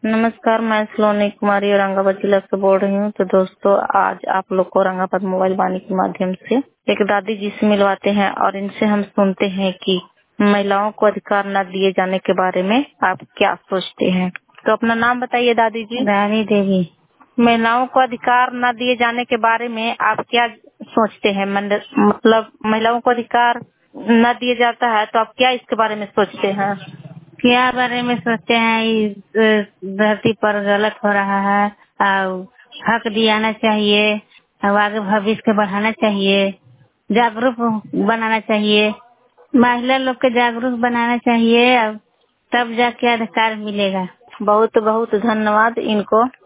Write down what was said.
नमस्कार, मैं सलोनी कुमारी औरंगाबाद जिला से बोल रही हूँ। तो दोस्तों, आज आप लोग को औरंगाबाद मोबाइल वाणी के माध्यम से एक दादी जी से मिलवाते हैं और इनसे हम सुनते हैं कि महिलाओं को अधिकार न दिए जाने के बारे में आप क्या सोचते हैं। तो अपना नाम बताइए दादी जी। रानी देवी। महिलाओं को अधिकार न दिए जाने के बारे में आप क्या सोचते हैं? मतलब महिलाओं को अधिकार न दिया जाता है तो आप क्या इसके बारे में सोचते हैं? क्या बारे में सोचते हैं? इस धरती पर गलत हो रहा है और हक दिलाना चाहिए और आगे भविष्य को बढ़ाना चाहिए, जागरूक बनाना चाहिए, महिला लोग को जागरूक बनाना चाहिए और तब जाके अधिकार मिलेगा। बहुत बहुत धन्यवाद इनको।